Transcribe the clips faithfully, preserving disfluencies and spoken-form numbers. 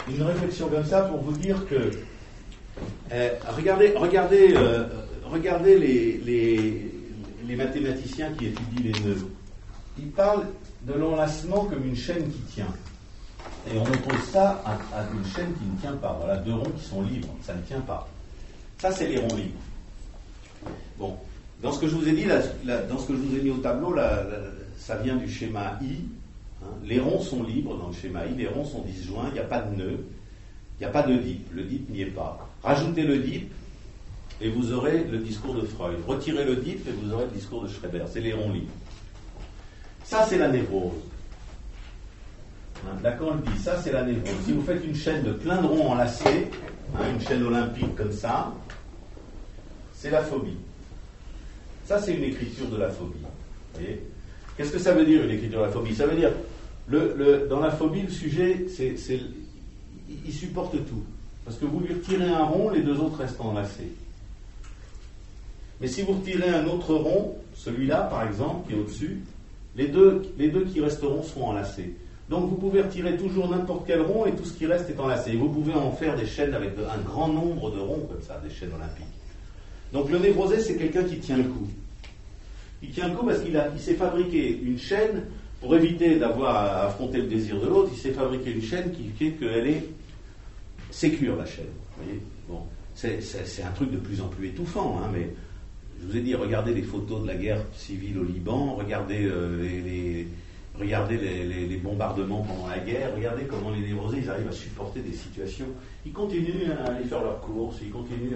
une réflexion comme ça pour vous dire que euh, regardez, regardez, euh, regardez les, les, les mathématiciens qui étudient les nœuds. Ils parlent de l'enlacement comme une chaîne qui tient. Et on oppose ça à, à une chaîne qui ne tient pas. Voilà, deux ronds qui sont libres, ça ne tient pas. Ça, c'est les ronds libres. Bon, dans ce que je vous ai dit, là, là, dans ce que je vous ai mis au tableau, là, là, ça vient du schéma I. Hein. Les ronds sont libres dans le schéma I, les ronds sont disjoints, il n'y a pas de nœud, il n'y a pas de dip, le dip n'y est pas. Rajoutez le dip et vous aurez le discours de Freud. Retirez le dip et vous aurez le discours de Schreber. C'est les ronds libres. Ça, c'est la névrose. Hein, Lacan le dit, ça c'est la névrose. Si vous faites une chaîne de plein de ronds enlacés, hein, une chaîne olympique comme ça, c'est la phobie. Ça c'est une écriture de la phobie. Vous voyez ? Qu'est-ce que ça veut dire une écriture de la phobie ? Ça veut dire, le, le, dans la phobie, le sujet, c'est, c'est, il supporte tout. Parce que vous lui retirez un rond, les deux autres restent enlacés. Mais si vous retirez un autre rond, celui-là par exemple, qui est au-dessus, les deux, les deux qui resteront seront enlacés. Donc vous pouvez retirer toujours n'importe quel rond et tout ce qui reste est enlacé. Et vous pouvez en faire des chaînes avec un grand nombre de ronds comme ça, des chaînes olympiques. Donc le névrosé, c'est quelqu'un qui tient le coup. Il tient le coup parce qu'il a, il s'est fabriqué une chaîne, pour éviter d'avoir à affronter le désir de l'autre, il s'est fabriqué une chaîne qui fait qu'elle est sécure, la chaîne. Vous voyez ? Bon, c'est, c'est, c'est un truc de plus en plus étouffant, hein, mais je vous ai dit, regardez les photos de la guerre civile au Liban, regardez euh, les... les Regardez les, les, les bombardements pendant la guerre, regardez comment les névrosés ils arrivent à supporter des situations. Ils continuent à aller faire leurs courses, ils continuent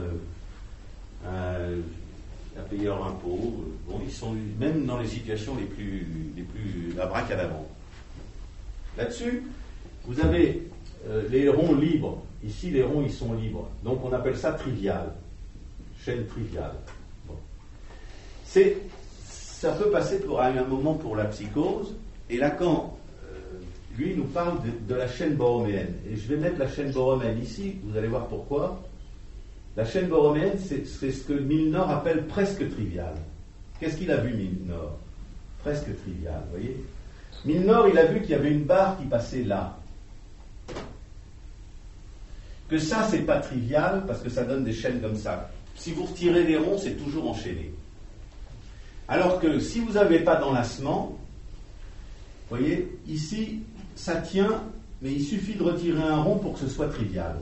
à, à, à payer leurs impôts. Bon, ils sont même dans les situations les plus, les plus abracadabrantes. Là-dessus, vous avez euh, les ronds libres. Ici, les ronds ils sont libres. Donc on appelle ça trivial. Chaîne triviale. Bon. C'est. Ça peut passer pour, à un moment pour la psychose, et Lacan, euh, lui, nous parle de, de la chaîne borroméenne. Et je vais mettre la chaîne borroméenne ici, vous allez voir pourquoi. La chaîne borroméenne, c'est, c'est ce que Milnor appelle presque trivial. Qu'est-ce qu'il a vu, Milnor ? Presque trivial, vous voyez ? Milnor, il a vu qu'il y avait une barre qui passait là. Que ça, c'est pas trivial, parce que ça donne des chaînes comme ça. Si vous retirez les ronds, c'est toujours enchaîné. Alors que si vous n'avez pas d'enlacement, vous voyez, ici, ça tient, mais il suffit de retirer un rond pour que ce soit trivial.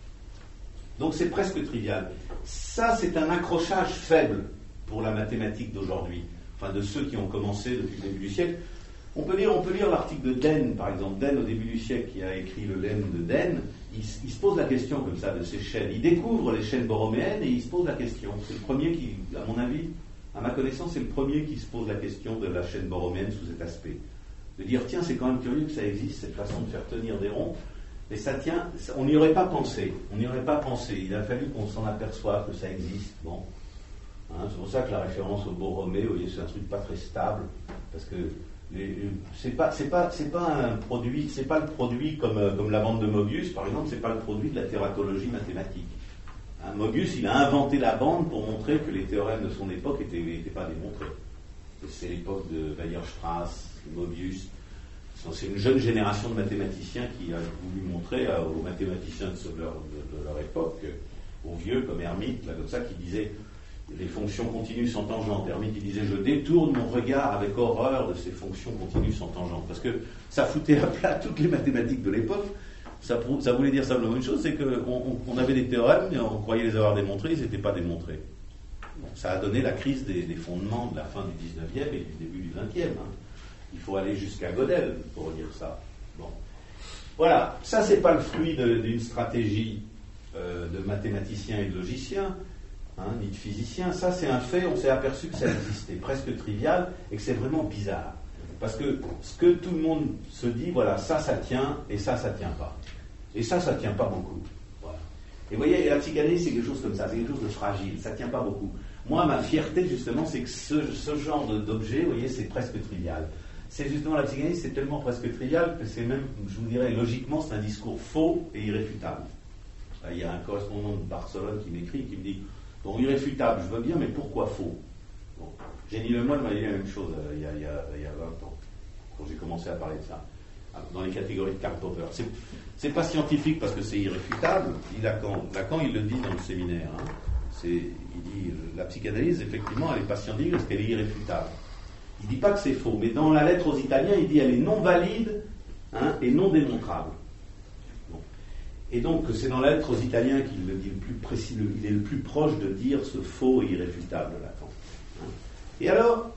Donc c'est presque trivial. Ça, c'est un accrochage faible pour la mathématique d'aujourd'hui, enfin de ceux qui ont commencé depuis le début du siècle. On peut lire, on peut lire l'article de Den, par exemple. Den, au début du siècle, qui a écrit le lemme de Den, il, il se pose la question comme ça de ces chaînes. Il découvre les chaînes borroméennes et il se pose la question. C'est le premier qui, à mon avis, à ma connaissance, c'est le premier qui se pose la question de la chaîne borroméenne sous cet aspect. De dire, tiens, c'est quand même curieux que ça existe, cette façon de faire tenir des ronds, mais ça tient, ça, on n'y aurait pas pensé. On n'y aurait pas pensé. Il a fallu qu'on s'en aperçoive que ça existe. Bon. Hein, c'est pour ça que la référence au Borromée, vous voyez, c'est un truc pas très stable, parce que les, c'est pas, c'est pas, c'est pas un produit, c'est pas le produit comme, comme la bande de Mobius, par exemple, c'est pas le produit de la tératologie mathématique. Mobius, il a inventé la bande pour montrer que les théorèmes de son époque n'étaient pas démontrés. C'est l'époque de Weierstrass, Mobius. C'est une jeune génération de mathématiciens qui a voulu montrer aux mathématiciens de leur, de, de leur époque, aux vieux comme Hermite, là, comme ça, qui disaient les fonctions continues sans tangente. Hermite, il disait je détourne mon regard avec horreur de ces fonctions continues sans tangente. Parce que ça foutait à plat toutes les mathématiques de l'époque. Ça, ça voulait dire simplement une chose, c'est qu'on on avait des théorèmes, mais on croyait les avoir démontrés, ils n'étaient pas démontrés. Bon, ça a donné la crise des, des fondements de la fin du dix-neuvième et du début du vingtième. Hein. Il faut aller jusqu'à Gödel pour dire ça. Bon. Voilà, ça c'est pas le fruit de, d'une stratégie euh, de mathématiciens et de logiciens, hein, ni de physiciens. Ça c'est un fait, on s'est aperçu que ça existait, presque trivial, et que c'est vraiment bizarre. Parce que ce que tout le monde se dit, voilà, ça, ça tient, et ça, ça tient pas. Et ça, ça tient pas beaucoup. Voilà. Et vous voyez, la psychanalyse, c'est quelque chose comme ça, c'est quelque chose de fragile, ça tient pas beaucoup. Moi, ma fierté, justement, c'est que ce, ce genre de, d'objet, vous voyez, c'est presque trivial. C'est justement, la psychanalyse, c'est tellement presque trivial que c'est même, je vous dirais, logiquement, c'est un discours faux et irréfutable. Il y a un correspondant de Barcelone qui m'écrit, qui me dit, bon, irréfutable, je veux bien, mais pourquoi faux ? Bon. Jenny Lemoine m'a dit la même chose euh, il, y a, il, y a, il y a vingt ans, quand j'ai commencé à parler de ça. dans les catégories de Karl Popper. C'est, c'est pas scientifique parce que c'est irréfutable, dit Lacan. Lacan, il le dit dans le séminaire. Hein. C'est, il dit, la psychanalyse, effectivement, elle n'est pas scientifique parce qu'elle est irréfutable. Il ne dit pas que c'est faux, mais dans la lettre aux Italiens, il dit qu'elle est non valide, hein, et non démontrable. Bon. Et donc, c'est dans la lettre aux Italiens qu'il le dit le plus précis, le, il est le plus proche de dire ce faux et irréfutable, Lacan. Hein. Et alors,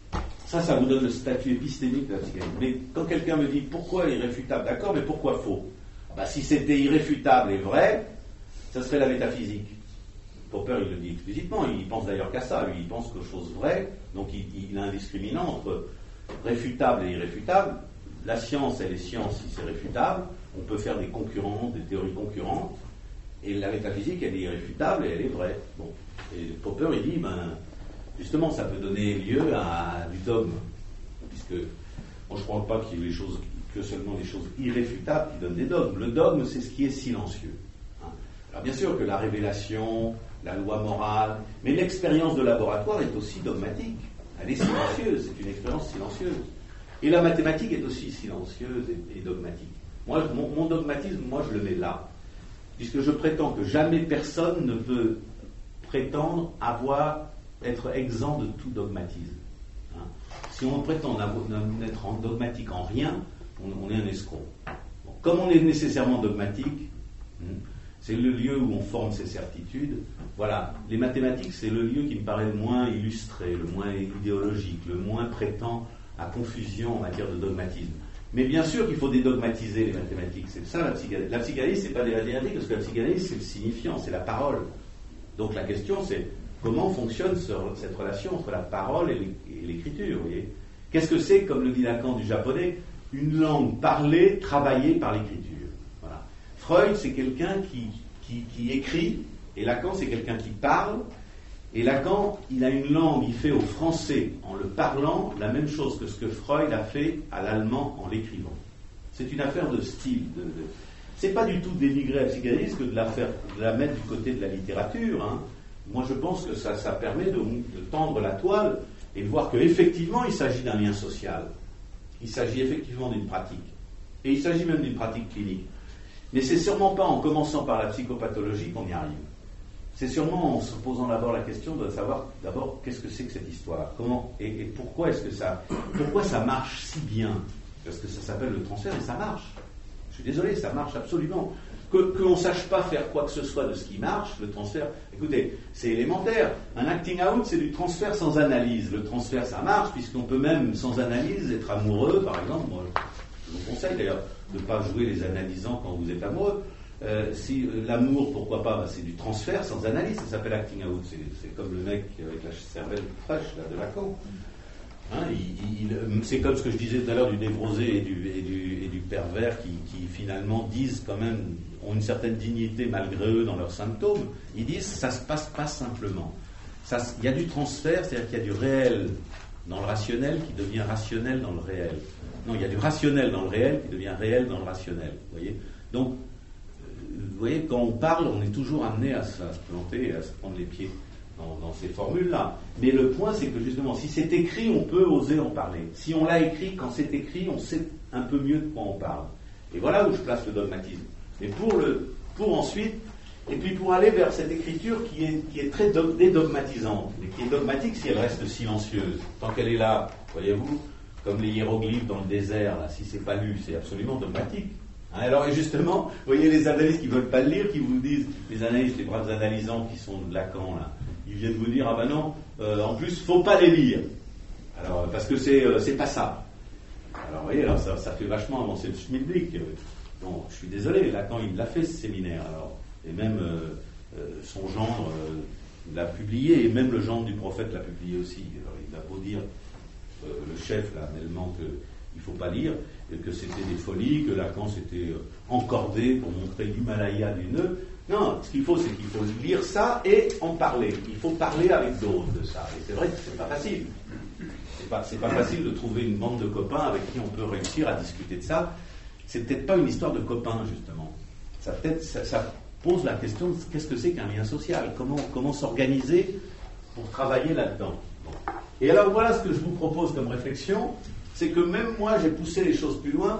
ça, ça vous donne le statut épistémique de la psychanalyse. Mais quand quelqu'un me dit pourquoi irréfutable, d'accord, mais pourquoi faux? Bah, si c'était irréfutable et vrai, ça serait la métaphysique. Popper, il le dit explicitement, il pense d'ailleurs qu'à ça, lui, il pense qu'aux choses vraies, donc il, il a un discriminant entre réfutable et irréfutable. La science, elle est science si c'est réfutable, on peut faire des concurrents, des théories concurrentes, et la métaphysique, elle est irréfutable et elle est vraie. Bon. Et Popper, il dit, ben, justement, ça peut donner lieu à, à du dogme, puisque moi, je ne crois pas qu'il y ait les choses, que seulement les choses irréfutables qui donnent des dogmes. Le dogme, c'est ce qui est silencieux. Hein. Alors bien sûr que la révélation, la loi morale, mais l'expérience de laboratoire est aussi dogmatique. Elle est silencieuse, c'est une expérience silencieuse. Et la mathématique est aussi silencieuse et, et dogmatique. Moi, mon, mon dogmatisme, moi, je le mets là, puisque je prétends que jamais personne ne peut prétendre avoir, être exempt de tout dogmatisme. Hein. Si on prétend n'être en dogmatique en rien, on, on est un escroc. Bon, comme on est nécessairement dogmatique, hein, c'est le lieu où on forme ses certitudes. Voilà, les mathématiques, c'est le lieu qui me paraît le moins illustré, le moins idéologique, le moins prétend à confusion en matière de dogmatisme. Mais bien sûr qu'il faut dédogmatiser les mathématiques. C'est ça la psychanalyse. La psychanalyse, c'est pas des mathématiques, parce que la psychanalyse, c'est le signifiant, c'est la parole. Donc la question, c'est comment fonctionne ce, cette relation entre la parole et l'écriture, vous voyez ? Qu'est-ce que c'est, comme le dit Lacan du japonais, une langue parlée, travaillée par l'écriture ? Voilà. Freud, c'est quelqu'un qui, qui, qui écrit, et Lacan, c'est quelqu'un qui parle, et Lacan, il a une langue, il fait au français, en le parlant, la même chose que ce que Freud a fait à l'allemand en l'écrivant. C'est une affaire de style. De, de... C'est pas du tout dénigrer la psychanalyse que de la, faire, de la mettre du côté de la littérature. Hein. Moi, je pense que ça, ça permet de, de tendre la toile et de voir qu'effectivement, il s'agit d'un lien social. Il s'agit effectivement d'une pratique. Et il s'agit même d'une pratique clinique. Mais c'est sûrement pas en commençant par la psychopathologie qu'on y arrive. C'est sûrement en se posant d'abord la question de savoir d'abord qu'est-ce que c'est que cette histoire, comment et, et pourquoi est-ce que ça, pourquoi ça marche si bien, parce que ça s'appelle le transfert et ça marche. Je suis désolé, ça marche absolument. Que qu'on sache pas faire quoi que ce soit de ce qui marche, le transfert. Écoutez, c'est élémentaire. Un acting out, c'est du transfert sans analyse. Le transfert, ça marche puisqu'on peut même sans analyse être amoureux, par exemple. Moi, je vous conseille d'ailleurs de ne pas jouer les analysants quand vous êtes amoureux. Euh, si euh, l'amour, pourquoi pas, bah, c'est du transfert sans analyse, ça s'appelle acting out. C'est, c'est comme le mec avec la cervelle fraîche là, de Lacan. Hein, il, il, c'est comme ce que je disais tout à l'heure du névrosé et du, et du, et du pervers qui, qui finalement disent quand même, ont une certaine dignité malgré eux dans leurs symptômes. Ils disent ça se passe pas simplement. Il y a du transfert, c'est-à-dire qu'il y a du réel dans le rationnel qui devient rationnel dans le réel. Non, il y a du rationnel dans le réel qui devient réel dans le rationnel. Vous voyez ? Donc, vous voyez, quand on parle, on est toujours amené à se, à se planter et à se prendre les pieds dans, dans ces formules-là. Mais le point, c'est que justement, si c'est écrit, on peut oser en parler. Si on l'a écrit, quand c'est écrit, on sait un peu mieux de quoi on parle. Et voilà où je place le dogmatisme. Et pour, le, pour ensuite, et puis pour aller vers cette écriture qui est, qui est très do, dédogmatisante, mais qui est dogmatique si elle reste silencieuse. Tant qu'elle est là, voyez-vous, comme les hiéroglyphes dans le désert, là, si c'est pas lu, c'est absolument dogmatique. Alors, et justement, vous voyez les analystes qui ne veulent pas le lire, qui vous disent, les analystes, les braves analysants qui sont de Lacan, là, ils viennent vous dire, ah ben non, euh, en plus, il ne faut pas les lire. Alors, parce que c'est, euh, c'est pas ça. Alors, vous voyez, alors, ça, ça fait vachement avancer le schmilblick. Bon, je suis désolé, Lacan, il l'a fait, ce séminaire, alors. Et même euh, euh, son gendre euh, l'a publié, et même le gendre du prophète l'a publié aussi. Alors, il a beau dire, euh, le chef, là, Melman, que il ne faut pas lire, et que c'était des folies, que Lacan s'était encordé pour montrer l'Himalaya du nœud. Non, ce qu'il faut, c'est qu'il faut lire ça et en parler. Il faut parler avec d'autres de ça. Et c'est vrai que c'est pas facile. C'est pas, c'est pas facile de trouver une bande de copains avec qui on peut réussir à discuter de ça. C'est peut-être pas une histoire de copains, justement. Ça, peut-être, ça, ça pose la question de qu'est-ce que c'est qu'un lien social ? Comment, comment s'organiser pour travailler là-dedans ? Bon. Et alors voilà ce que je vous propose comme réflexion. C'est que même moi, j'ai poussé les choses plus loin.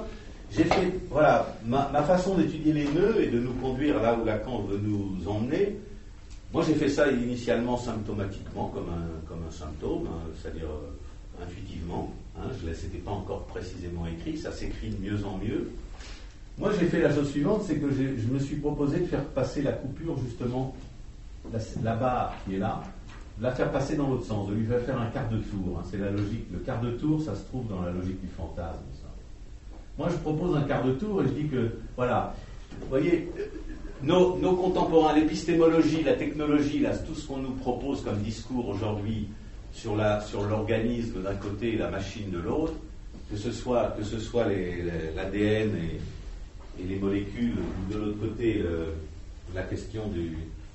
j'ai fait, voilà, ma, ma façon d'étudier les nœuds et de nous conduire là où Lacan veut nous emmener. Moi, j'ai fait ça initialement symptomatiquement, comme un, comme un symptôme, hein, c'est-à-dire euh, intuitivement. Hein, je ne c'était pas encore précisément écrit, ça s'écrit de mieux en mieux. Moi, j'ai fait la chose suivante, c'est que je me suis proposé de faire passer la coupure, justement, la, la barre qui est là, de la faire passer dans l'autre sens, de lui faire faire un quart de tour. Hein, c'est la logique. Le quart de tour, ça se trouve dans la logique du fantasme. Ça. Moi, je propose un quart de tour et je dis que, voilà, vous voyez, nos, nos contemporains, l'épistémologie, la technologie, là, tout ce qu'on nous propose comme discours aujourd'hui sur, la, sur l'organisme d'un côté et la machine de l'autre, que ce soit, que ce soit les, les, l'A D N et, et les molécules, ou de l'autre côté, euh, la question du,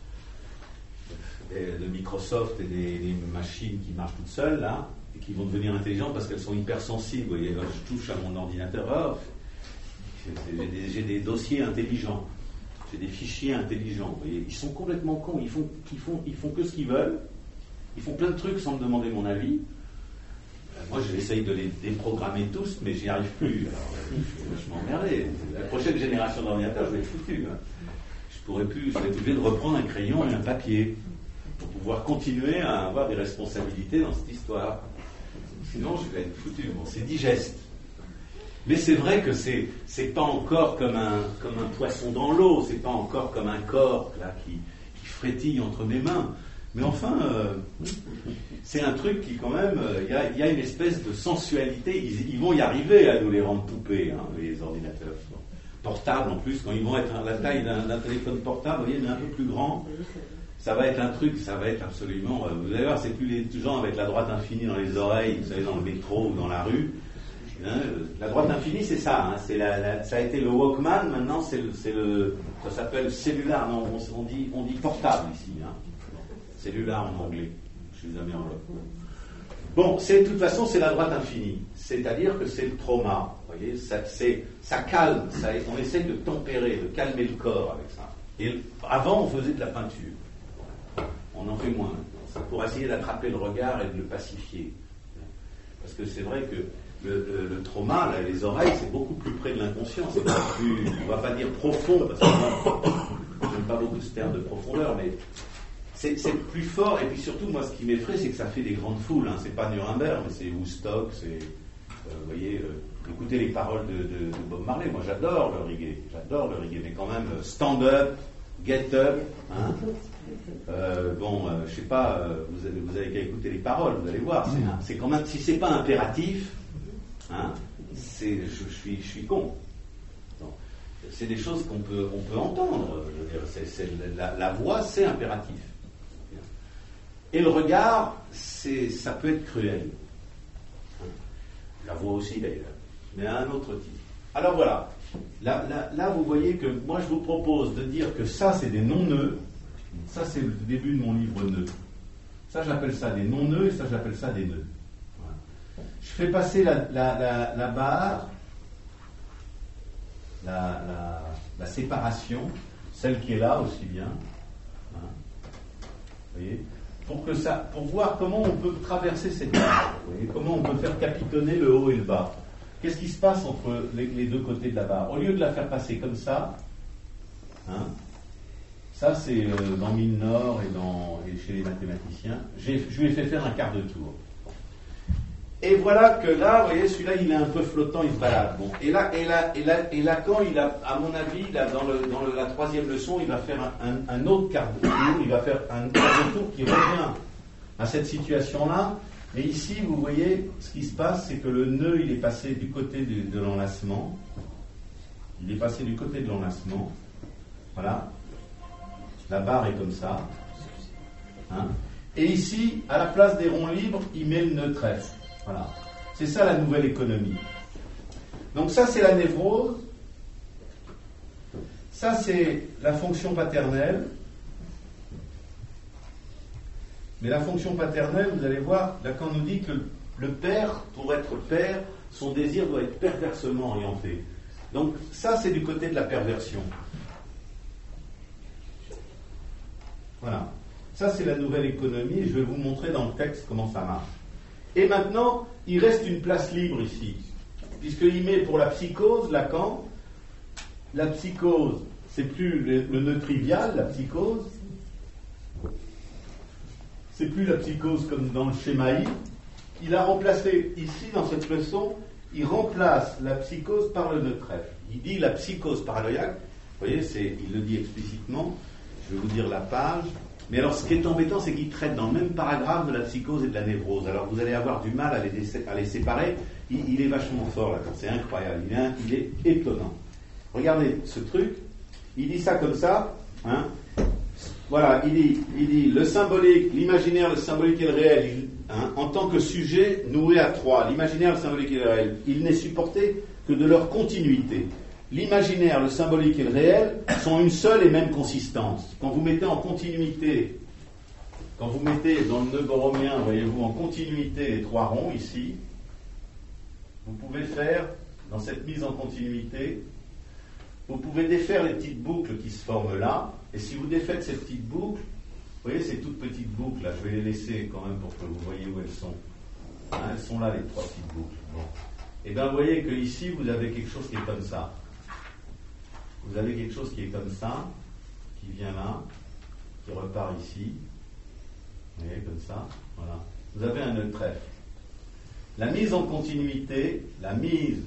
de, de Microsoft et des, des machines qui marchent toutes seules, là, et qui vont devenir intelligentes parce qu'elles sont hypersensibles. Vous voyez, là, je touche à mon ordinateur, oh, j'ai, des, j'ai des dossiers intelligents, j'ai des fichiers intelligents. Vous voyez, ils sont complètement cons, ils font, ils font, ils font que ce qu'ils veulent, ils font plein de trucs sans me demander mon avis. Moi, j'essaye de les déprogrammer tous, mais j'y arrive plus. Alors, je suis emmerdé. La prochaine génération d'ordinateurs, je vais être foutu. Hein. Je pourrais plus, je vais être obligé de reprendre un crayon et un papier pour pouvoir continuer à avoir des responsabilités dans cette histoire. Sinon, je vais être foutu. Bon, c'est digeste. Mais c'est vrai que c'est, c'est pas encore comme un, comme un poisson dans l'eau. C'est pas encore comme un corps là qui, qui frétille entre mes mains. Mais enfin, euh, c'est un truc qui, quand même, il euh, y, y a une espèce de sensualité. Ils, ils vont y arriver à nous les rendre poupées, hein, les ordinateurs. Portables, en plus, quand ils vont être à la taille d'un, d'un téléphone portable, vous voyez, mais un peu plus grand, ça va être un truc, ça va être absolument... Euh, vous allez voir, c'est plus les gens avec la droite infinie dans les oreilles, vous savez, dans le métro ou dans la rue. Hein, la droite infinie, c'est ça. Hein, c'est la, la, ça a été le Walkman, maintenant, c'est le, c'est le, ça s'appelle cellulaire. Non, on, on, dit, on dit portable ici. Hein. Cellulaire en anglais. Je suis amérindienne. Bon, c'est, de toute façon, c'est la droite infinie. C'est-à-dire que c'est le trauma. Vous voyez, ça, c'est, ça calme. Ça, on essaye de tempérer, de calmer le corps avec ça. Et avant, on faisait de la peinture. On en fait moins. Pour essayer d'attraper le regard et de le pacifier. Parce que c'est vrai que le, le, le trauma, là, les oreilles, c'est beaucoup plus près de l'inconscient. C'est pas plus, on va pas dire profond, parce que moi, j'aime pas beaucoup ce terme de profondeur, mais C'est, c'est plus fort, et puis surtout, moi, ce qui m'effraie, c'est que ça fait des grandes foules. Hein. C'est pas Nuremberg, mais c'est Woodstock, c'est, euh, vous voyez, euh, écoutez les paroles de, de, de Bob Marley. Moi, j'adore le reggae, j'adore le reggae, mais quand même, stand up, get up, hein. Euh, bon, euh, je sais pas, euh, vous avez, vous avez qu'à écouter les paroles, vous allez voir. C'est, c'est quand même, si c'est pas impératif, hein, c'est, je, je suis, je suis con. Donc, c'est des choses qu'on peut, on peut entendre. Je veux dire, c'est, c'est, la, la voix, c'est impératif. Et le regard, c'est, ça peut être cruel. La voix aussi d'ailleurs, mais à un autre titre. Alors voilà, là, là, là vous voyez que moi je vous propose de dire que ça c'est des non-nœuds, ça c'est le début de mon livre nœuds. Ça j'appelle ça des non-nœuds et ça j'appelle ça des nœuds. Voilà. Je fais passer la, la, la, la barre, la, la, la séparation, celle qui est là aussi bien. Hein. Vous voyez ? Pour, que ça, pour voir comment on peut traverser cette barre, comment on peut faire capitonner le haut et le bas. Qu'est-ce qui se passe entre les, les deux côtés de la barre ? Au lieu de la faire passer comme ça, hein, ça c'est euh, dans Mine Nord et, dans, et chez les mathématiciens, j'ai, je lui ai fait faire un quart de tour. Et voilà que là, vous voyez, celui-là, il est un peu flottant, il se balade. Bon. Et là, et là, et là, et là, quand il a, à mon avis, là, dans, le, dans le, la troisième leçon, il va faire un, un, un autre quart de tour, il va faire un quart de tour qui revient à cette situation-là. Et ici, vous voyez, ce qui se passe, c'est que le nœud, il est passé du côté de, de l'enlacement. Il est passé du côté de l'enlacement. Voilà. La barre est comme ça. Hein. Et ici, à la place des ronds libres, il met le nœud trèfle. Voilà. C'est ça la nouvelle économie. Donc ça c'est la névrose. Ça c'est la fonction paternelle. Mais la fonction paternelle, vous allez voir, Lacan nous dit que le père, pour être père, son désir doit être perversement orienté. Donc ça c'est du côté de la perversion. Voilà. Ça c'est la nouvelle économie et je vais vous montrer dans le texte comment ça marche. Et maintenant, il reste une place libre ici. puisqu'il met pour la psychose, Lacan, la psychose, c'est plus le, le nœud trivial, la psychose, c'est plus la psychose comme dans le schéma I. Il a remplacé, ici, dans cette leçon, il remplace la psychose par le nœud trèfle. Il dit la psychose paranoïaque, vous voyez, c'est, il le dit explicitement, je vais vous dire la page. Mais alors, ce qui est embêtant, c'est qu'il traite dans le même paragraphe de la psychose et de la névrose. Alors, vous allez avoir du mal à les, à les séparer. Il, il est vachement fort, là, c'est incroyable. Il est, il est étonnant. Regardez ce truc. Il dit ça comme ça. Hein. Voilà, il dit, il dit le symbolique, l'imaginaire, le symbolique et le réel, il, hein, en tant que sujet noué à trois. L'imaginaire, le symbolique et le réel, il n'est supporté que de leur continuité. L'imaginaire, le symbolique et le réel sont une seule et même consistance. Quand vous mettez en continuité, quand vous mettez dans le nœud borroméen, voyez-vous, en continuité les trois ronds ici, vous pouvez faire, dans cette mise en continuité, vous pouvez défaire les petites boucles qui se forment là, et si vous défaites ces petites boucles, vous voyez ces toutes petites boucles là, je vais les laisser quand même pour que vous voyez où elles sont. Hein, elles sont là, les trois petites boucles. Bon. Et bien vous voyez que ici vous avez quelque chose qui est comme ça. Vous avez quelque chose qui est comme ça, qui vient là, qui repart ici. Vous voyez, comme ça. Voilà. Vous avez un nœud trèfle. La mise en continuité, la mise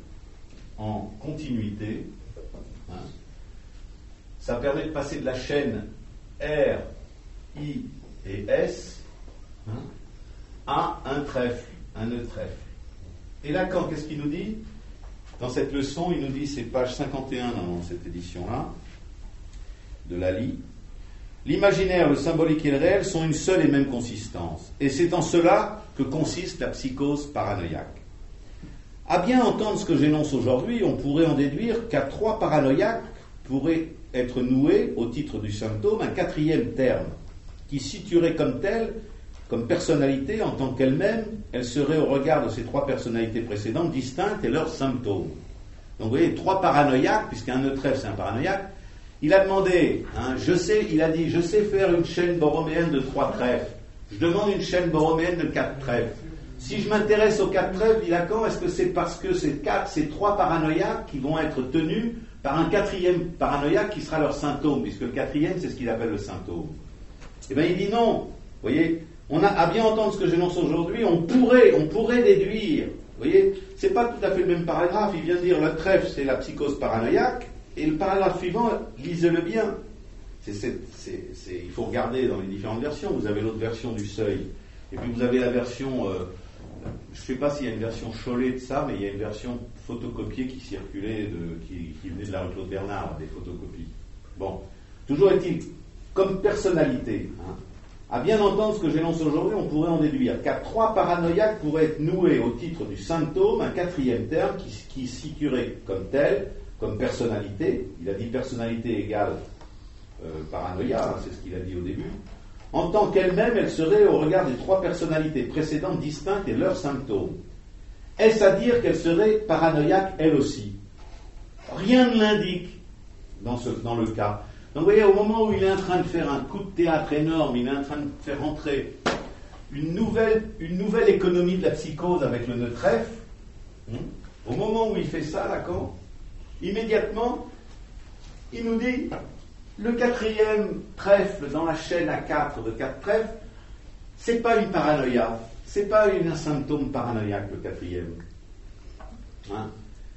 en continuité, hein, ça permet de passer de la chaîne R, I et S hein, à un trèfle, un nœud trèfle. Et Lacan, qu'est-ce qu'il nous dit ? Dans cette leçon, il nous dit, c'est page cinquante et un dans cette édition-là, de Lally, l'imaginaire, le symbolique et le réel sont une seule et même consistance. Et c'est en cela que consiste la psychose paranoïaque. À bien entendre ce que j'énonce aujourd'hui, on pourrait en déduire qu'à trois paranoïaques pourrait être noué, au titre du symptôme, un quatrième terme, qui situerait comme tel, comme personnalité, en tant qu'elle-même, elle serait au regard de ces trois personnalités précédentes distinctes et leurs symptômes. Donc vous voyez, trois paranoïaques, puisqu'un nœud trèfle c'est un paranoïaque, il a demandé, hein, je sais, il a dit, je sais faire une chaîne borroméenne de trois trèfles, je demande une chaîne borroméenne de quatre trèfles. Si je m'intéresse aux quatre trèfles, dit Lacan, est-ce que c'est parce que ces quatre, ces trois paranoïaques qui vont être tenus par un quatrième paranoïaque qui sera leur symptôme, puisque le quatrième c'est ce qu'il appelle le symptôme. Eh bien il dit non, vous voyez, on a, à bien entendre ce que j'énonce aujourd'hui, on pourrait, on pourrait déduire, vous voyez, c'est pas tout à fait le même paragraphe, il vient de dire le trèfle c'est la psychose paranoïaque, et le paragraphe suivant, lisez-le bien. C'est, c'est, c'est, c'est, il faut regarder dans les différentes versions, vous avez l'autre version du seuil, et puis vous avez la version, euh, je ne sais pas s'il y a une version Cholet de ça, mais il y a une version photocopiée qui circulait, de, qui, qui venait de la rue Claude Bernard, des photocopies. Bon, toujours est-il, comme personnalité, hein, à bien entendre ce que j'énonce aujourd'hui, on pourrait en déduire qu'à trois paranoïaques pourraient être noués au titre du symptôme un quatrième terme qui, qui situerait comme tel, comme personnalité, il a dit personnalité égale euh, paranoïa, hein, c'est ce qu'il a dit au début, en tant qu'elle-même, elle serait au regard des trois personnalités précédentes distinctes et leurs symptômes. Est-ce à dire qu'elle serait paranoïaque elle aussi ? Rien ne l'indique dans, ce, dans le cas. Donc vous voyez, au moment où il est en train de faire un coup de théâtre énorme, il est en train de faire entrer une nouvelle, une nouvelle économie de la psychose avec le nœud trèfle, hein, au moment où il fait ça, Lacan, immédiatement, il nous dit, le quatrième trèfle dans la chaîne à quatre de quatre trèfles, c'est pas une paranoïa, c'est pas une, un symptôme paranoïaque, le quatrième. Hein?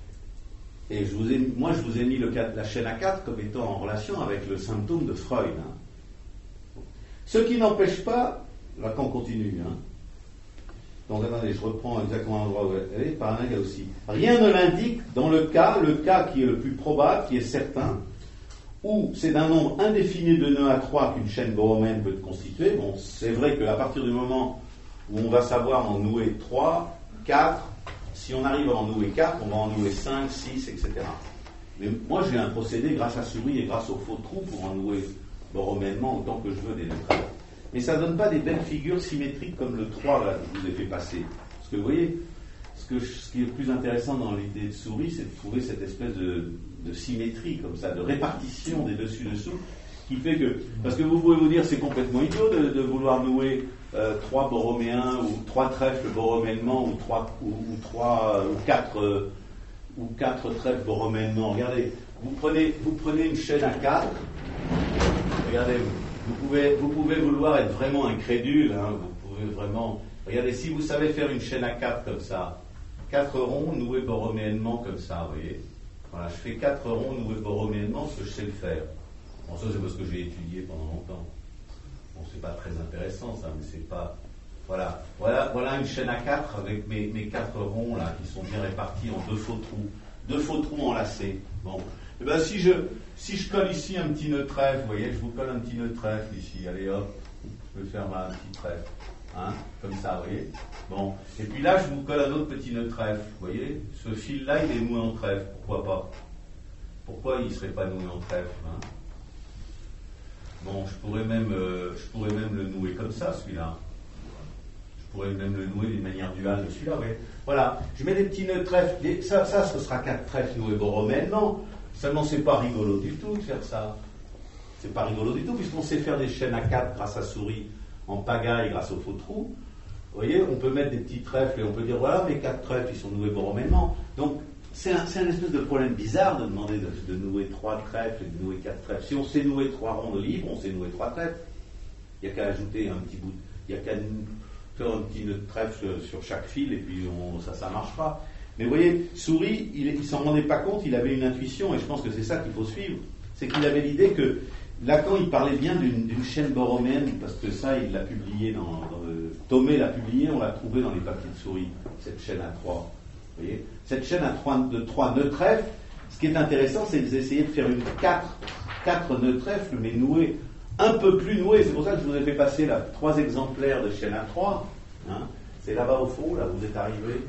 Et je vous ai, moi, je vous ai mis le, la chaîne à quatre comme étant en relation avec le symptôme de Freud. Hein. Ce qui n'empêche pas, Lacan continue, hein. Donc attendez, je reprends exactement l'endroit où elle est, paranoïa aussi. Rien ne l'indique dans le cas, le cas qui est le plus probable, qui est certain, où c'est d'un nombre indéfini de nœuds à trois qu'une chaîne borroméenne peut constituer. Bon, c'est vrai qu'à partir du moment où on va savoir en nouer trois, quatre, si on arrive à en nouer quatre, on va en nouer cinq, six, et cetera. Mais moi, j'ai un procédé grâce à Souris et grâce au faux trou pour en nouer borroméennement autant que je veux des lettres. Mais ça ne donne pas des belles figures symétriques comme le trois là, que je vous ai fait passer. Parce que vous voyez, ce, que, ce qui est le plus intéressant dans l'idée de Souris, c'est de trouver cette espèce de, de symétrie, comme ça, de répartition des dessus-dessous, qui fait que... Parce que vous pouvez vous dire, c'est complètement idiot de, de vouloir nouer euh, trois borroméens, ou trois trèfles borroméennement, ou trois, ou, ou trois, ou quatre, euh, ou quatre trèfles borroméennement. Regardez, vous prenez, vous prenez une chaîne à quatre, regardez, vous pouvez, vous pouvez vouloir être vraiment incrédule, hein, vous pouvez vraiment... Regardez, si vous savez faire une chaîne à quatre comme ça, quatre ronds noués borroméennement comme ça, vous voyez. Voilà, je fais quatre ronds noués borroméennement, parce que je sais le faire. Bon, ça c'est parce que j'ai étudié pendant longtemps. Bon, c'est pas très intéressant ça, mais c'est pas... Voilà, voilà, voilà une chaîne à quatre avec mes, mes quatre ronds là, qui sont bien répartis en deux faux trous. Deux faux trous enlacés. Bon. Et ben si je, si je colle ici un petit nœud trèfle, vous voyez, je vous colle un petit nœud trèfle ici, allez hop, je vais faire ma petit trèfle. Hein, comme ça, vous voyez. Bon. Et puis là, je vous colle un autre petit nœud trèfle. Vous voyez, ce fil-là, il est noué en trèfle. Pourquoi pas? Pourquoi il ne serait pas noué en trèfle, hein? Bon, je pourrais même, euh, je pourrais même le nouer comme ça, celui-là. Je pourrais même le nouer d'une manière duale de celui-là, vous voyez. Voilà. Je mets des petits nœuds trèfle. Des, ça, ça, ce sera quatre trèfles noués borroméennement. Seulement, c'est pas rigolo du tout de faire ça. C'est pas rigolo du tout, puisqu'on sait faire des chaînes à quatre grâce à souris en pagaille grâce au faux trou. Vous voyez, on peut mettre des petits trèfles et on peut dire voilà, mes quatre trèfles, ils sont noués borroméennement. Donc, c'est un, c'est un espèce de problème bizarre de demander de, de nouer trois trèfles et de nouer quatre trèfles. Si on sait nouer trois ronds de libre, on sait nouer trois trèfles. Il n'y a qu'à ajouter un petit bout, il n'y a qu'à faire un petit nœud de trèfle sur chaque fil et puis on, ça, ça marchera. Mais vous voyez, Souris, il ne s'en rendait pas compte, il avait une intuition, et je pense que c'est ça qu'il faut suivre. C'est qu'il avait l'idée que Lacan, il parlait bien d'une, d'une chaîne borroméenne, parce que ça, il l'a publié dans, dans le... Thomé l'a publié, on l'a trouvé dans les papiers de Souris, cette chaîne à trois. Vous voyez, cette chaîne à trois, de trois nœuds trèfles, ce qui est intéressant, c'est d'essayer de faire une quatre, quatre nœuds trèfles, mais noués, un peu plus noués. C'est pour ça que je vous ai fait passer là trois exemplaires de chaîne à trois. Hein. C'est là-bas au fond, là, vous êtes arrivés.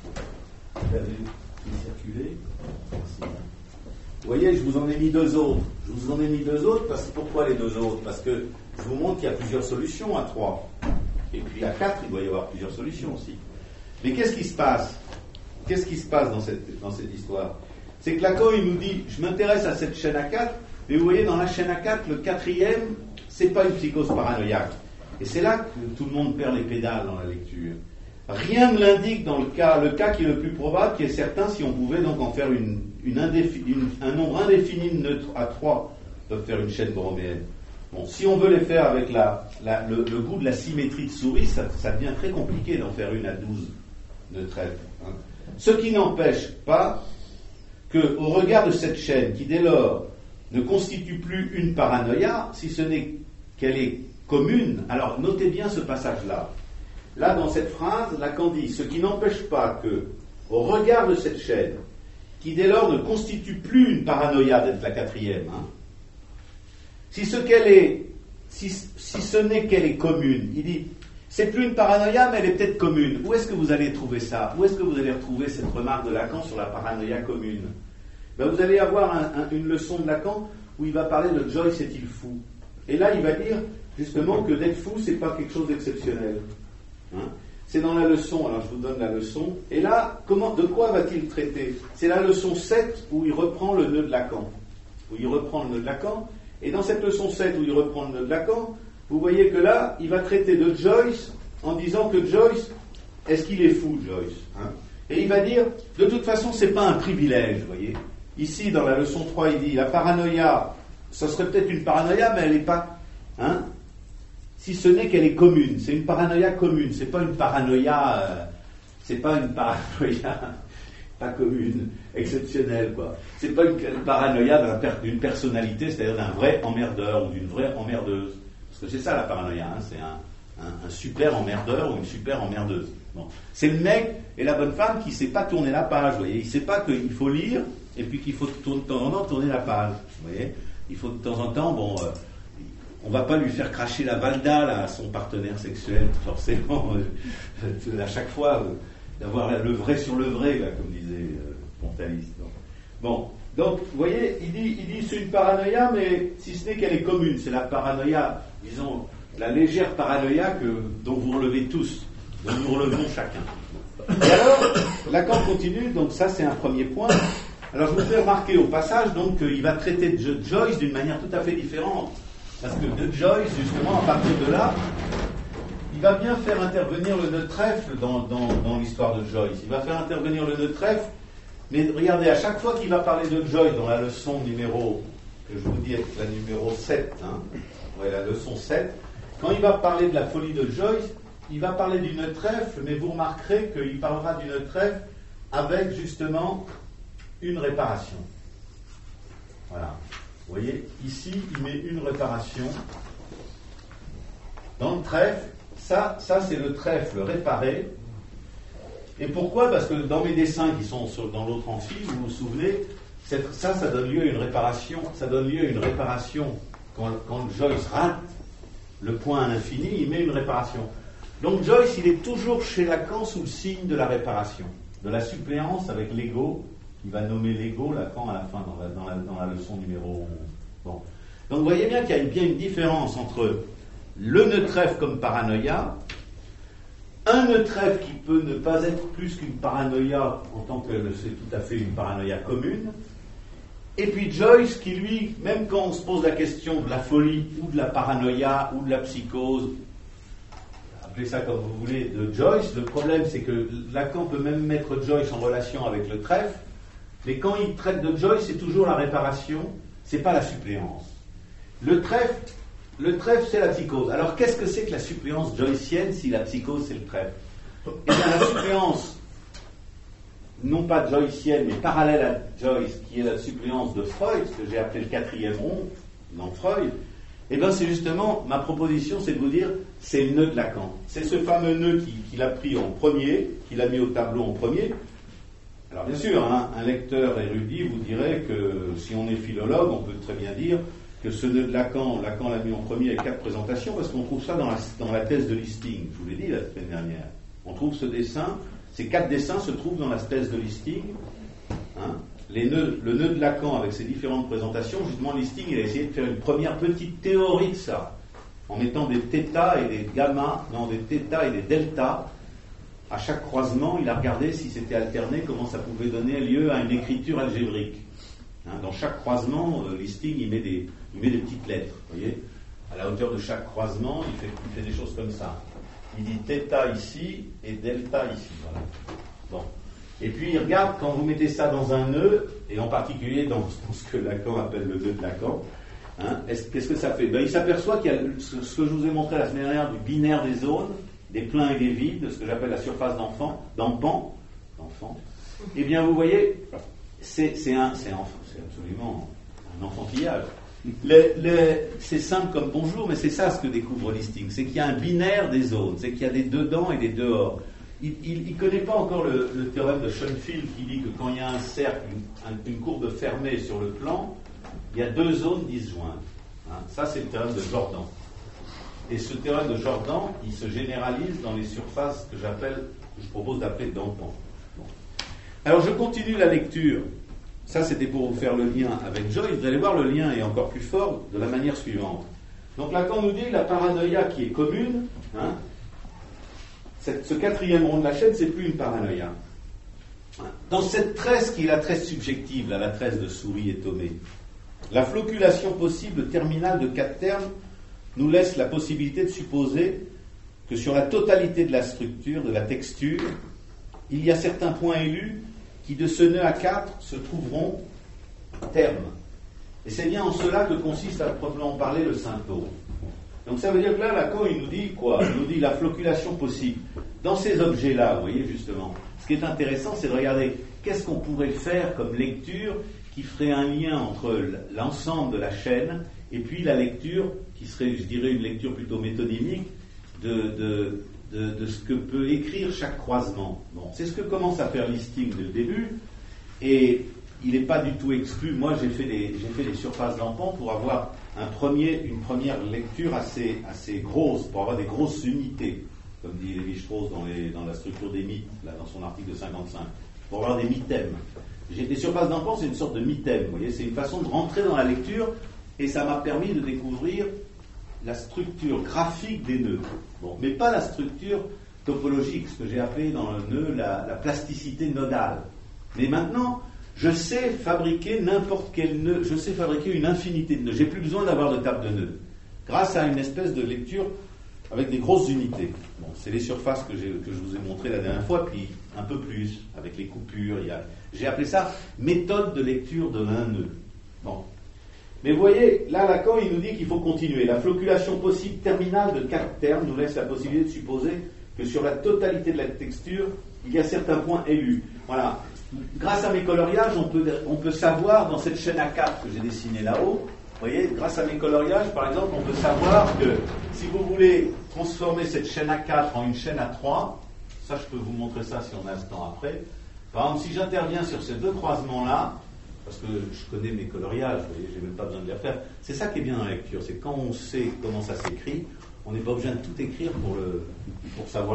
Vous avez circulé. Merci. Vous voyez, je vous en ai mis deux autres. Je vous en ai mis deux autres, parce que pourquoi les deux autres? Parce que je vous montre qu'il y a plusieurs solutions à trois. Et puis à quatre, il doit y avoir plusieurs solutions aussi. Mais qu'est-ce qui se passe? Qu'est-ce qui se passe dans cette, dans cette histoire? C'est que Lacan, il nous dit, je m'intéresse à cette chaîne à quatre, mais vous voyez, dans la chaîne à quatre, le quatrième, c'est pas une psychose paranoïaque. Et c'est là que tout le monde perd les pédales dans la lecture. Rien ne l'indique dans le cas, le cas qui est le plus probable, qui est certain, si on pouvait donc en faire une, une indéfi, une, un nombre indéfini de nœuds à trois, peuvent faire une chaîne borroméenne. Bon, si on veut les faire avec la, la, le, le goût de la symétrie de Souris, ça, ça devient très compliqué d'en faire une à douze nœuds trèfle. Hein. Ce qui n'empêche pas que, au regard de cette chaîne, qui dès lors ne constitue plus une paranoïa, si ce n'est qu'elle est commune, alors notez bien ce passage-là. Là, dans cette phrase, Lacan dit, ce qui n'empêche pas que, au regard de cette chaîne, qui dès lors ne constitue plus une paranoïa d'être la quatrième, hein, si ce qu'elle est, si, si ce n'est qu'elle est commune, il dit, c'est plus une paranoïa, mais elle est peut-être commune. Où est-ce que vous allez trouver ça? Où est-ce que vous allez retrouver cette remarque de Lacan sur la paranoïa commune? Ben, vous allez avoir un, un, une leçon de Lacan où il va parler de Joyce est-il fou? Et là, il va dire justement que d'être fou, c'est pas quelque chose d'exceptionnel. Hein? C'est dans la leçon, alors je vous donne la leçon. Et là, comment, de quoi va-t-il traiter? C'est la leçon sept où il reprend le nœud de Lacan. Où il reprend le nœud de Lacan. Et dans cette leçon sept où il reprend le nœud de Lacan, vous voyez que là, il va traiter de Joyce en disant que Joyce, est-ce qu'il est fou, Joyce, hein? Et il va dire, de toute façon, c'est pas un privilège, vous voyez. Ici, dans la leçon trois, il dit, la paranoïa, ça serait peut-être une paranoïa, mais elle n'est pas, hein, si ce n'est qu'elle est commune. C'est une paranoïa commune, c'est pas une paranoïa, euh, c'est pas une paranoïa pas commune, exceptionnelle, quoi. C'est pas une, une paranoïa d'un per, d'une personnalité, c'est-à-dire d'un vrai emmerdeur ou d'une vraie emmerdeuse. Parce que c'est ça la paranoïa, hein, c'est un, un, un super emmerdeur ou une super emmerdeuse. Bon. C'est le mec et la bonne femme qui ne sait pas tourner la page, vous voyez. Il ne sait pas qu'il faut lire et puis qu'il faut de temps en temps tourner la page, vous voyez. Il faut de temps en temps, bon, euh, on ne va pas lui faire cracher la valda là, à son partenaire sexuel, forcément, euh, à chaque fois, euh, d'avoir le vrai sur le vrai, là, comme disait euh, Pontalis. Bon, donc, vous voyez, il dit, il dit c'est une paranoïa, mais si ce n'est qu'elle est commune, c'est la paranoïa, disons, la légère paranoïa que, dont vous relevez tous, dont nous relevons chacun. Et alors, Lacan continue, donc ça c'est un premier point. Alors je vous fais remarquer au passage donc qu'il va traiter de Joyce d'une manière tout à fait différente Parce que de Joyce, justement, à partir de là, il va bien faire intervenir le nœud trèfle dans, dans, dans l'histoire de Joyce. Il va faire intervenir le nœud trèfle, mais regardez, à chaque fois qu'il va parler de Joyce dans la leçon numéro, que je vous dis être la numéro sept, hein, ouais, la leçon sept, quand il va parler de la folie de Joyce, il va parler du nœud trèfle, mais vous remarquerez qu'il parlera du nœud trèfle avec justement une réparation. Voilà. Vous voyez, ici, il met une réparation. Dans le trèfle, ça, ça c'est le trèfle réparé. Et pourquoi ? Parce que dans mes dessins qui sont sur, dans l'autre amphi, vous vous souvenez, cette, ça, ça donne lieu à une réparation. Ça donne lieu à une réparation. Quand, quand Joyce rate le point à l'infini, il met une réparation. Donc Joyce, il est toujours chez Lacan sous le signe de la réparation, de la suppléance avec l'ego. Il va nommer l'ego, Lacan, à la fin, dans la, dans la, dans la leçon numéro onze. Bon. Donc vous voyez bien qu'il y a bien une différence entre le nœud trèfle comme paranoïa, un nœud trèfle qui peut ne pas être plus qu'une paranoïa en tant que c'est tout à fait une paranoïa commune, et puis Joyce qui, lui, même quand on se pose la question de la folie ou de la paranoïa ou de la psychose, appelez ça comme vous voulez, de Joyce, le problème c'est que Lacan peut même mettre Joyce en relation avec le trèfle, mais quand il traite de Joyce, c'est toujours la réparation, c'est pas la suppléance. Le trèfle, le trèfle, c'est la psychose. Alors qu'est-ce que c'est que la suppléance joycienne si la psychose c'est le trèfle ? Eh bien la suppléance, non pas joycienne, mais parallèle à Joyce, qui est la suppléance de Freud, ce que j'ai appelé le quatrième rond dans Freud, eh bien c'est justement, ma proposition c'est de vous dire, c'est le nœud de Lacan. C'est ce fameux nœud qui, qu'il a pris en premier, qu'il a mis au tableau en premier. Alors bien sûr, hein, un lecteur érudit vous dirait que si on est philologue, on peut très bien dire que ce nœud de Lacan, Lacan l'a mis en premier avec quatre présentations, parce qu'on trouve ça dans la, dans la thèse de Listing, je vous l'ai dit la semaine dernière. On trouve ce dessin, ces quatre dessins se trouvent dans la thèse de Listing. Hein, les nœuds, le nœud de Lacan avec ses différentes présentations, justement Listing, il a essayé de faire une première petite théorie de ça, en mettant des θ et des gamma, non, des θ et des delta. À chaque croisement, il a regardé si c'était alterné, comment ça pouvait donner lieu à une écriture algébrique. Hein, dans chaque croisement, euh, Listing, il met, des, il met des petites lettres, vous voyez. À la hauteur de chaque croisement, il fait, il fait des choses comme ça. Il dit θ ici et delta ici, voilà. Bon. Et puis, il regarde, quand vous mettez ça dans un nœud, et en particulier dans, dans ce que Lacan appelle le nœud de Lacan, hein, qu'est-ce que ça fait ? Ben, il s'aperçoit qu'il y a ce, ce que je vous ai montré la semaine dernière du binaire des zones, des pleins et des vides, ce que j'appelle la surface d'enfant, d'enfant, d'enfant. Eh bien, vous voyez, c'est, c'est, un, c'est, un, c'est absolument un enfantillage. Le, le, c'est simple comme bonjour, mais c'est ça ce que découvre Listing, c'est qu'il y a un binaire des zones, c'est qu'il y a des dedans et des dehors. Il ne connaît pas encore le, le théorème de Schoenfeld qui dit que quand il y a un cercle, une, une courbe fermée sur le plan, il y a deux zones disjointes. Hein, ça, c'est le théorème de Jordan. Et ce théorème de Jordan, il se généralise dans les surfaces que j'appelle, que je propose d'appeler Danton. Bon. Alors je continue la lecture. Ça c'était pour vous faire le lien avec Joyce. Vous allez voir, le lien est encore plus fort de la manière suivante. Donc Lacan nous dit la paranoïa qui est commune, hein, cette, ce quatrième rond de la chaîne, c'est plus une paranoïa. Dans cette tresse qui est la tresse subjective, là, la tresse de Souris et Thomé, la floculation possible terminale de quatre termes nous laisse la possibilité de supposer que sur la totalité de la structure, de la texture, il y a certains points élus qui, de ce nœud à quatre, se trouveront termes. Et c'est bien en cela que consiste, à proprement parler, le symptôme. Donc ça veut dire que là, Lacan, il nous dit quoi ? Il nous dit la floculation possible. Dans ces objets-là, vous voyez, justement, ce qui est intéressant, c'est de regarder qu'est-ce qu'on pourrait faire comme lecture qui ferait un lien entre l'ensemble de la chaîne et puis la lecture qui serait, je dirais, une lecture plutôt métonymique de, de, de, de ce que peut écrire chaque croisement. Bon, c'est ce que commence à faire Listing dès le début, et il n'est pas du tout exclu. Moi, j'ai fait des, j'ai fait des surfaces d'Ampon pour avoir un premier, une première lecture assez, assez grosse, pour avoir des grosses unités, comme dit Lévi-Strauss dans, les, dans la structure des mythes, là, dans son article de cinquante-cinq, pour avoir des mythèmes. J'ai des surfaces d'Ampon, c'est une sorte de mythème, vous voyez, c'est une façon de rentrer dans la lecture. Et ça m'a permis de découvrir la structure graphique des nœuds. Bon, mais pas la structure topologique, ce que j'ai appelé dans le nœud la, la plasticité nodale. Mais maintenant, je sais fabriquer n'importe quel nœud, je sais fabriquer une infinité de nœuds. J'ai plus besoin d'avoir de table de nœuds. grâce à une espèce de lecture avec des grosses unités. Bon, c'est les surfaces que, j'ai, que je vous ai montrées la dernière fois, puis un peu plus, avec les coupures. Il y a, j'ai appelé ça méthode de lecture de un nœud. Bon. Mais vous voyez, là, Lacan, il nous dit qu'il faut continuer. La floculation possible terminale de quatre termes nous laisse la possibilité de supposer que sur la totalité de la texture, il y a certains points élus. Voilà. Grâce à mes coloriages, on peut, on peut savoir, dans cette chaîne A quatre que j'ai dessinée là-haut, vous voyez, grâce à mes coloriages, par exemple, on peut savoir que si vous voulez transformer cette chaîne A quatre en une chaîne A trois, ça, je peux vous montrer ça si on a le temps après. Par exemple, si j'interviens sur ces deux croisements-là, parce que je connais mes coloriages, vous voyez, j'ai même pas besoin de les refaire. C'est ça qui est bien dans la lecture, c'est quand on sait comment ça s'écrit, on n'est pas obligé de tout écrire pour, le, pour savoir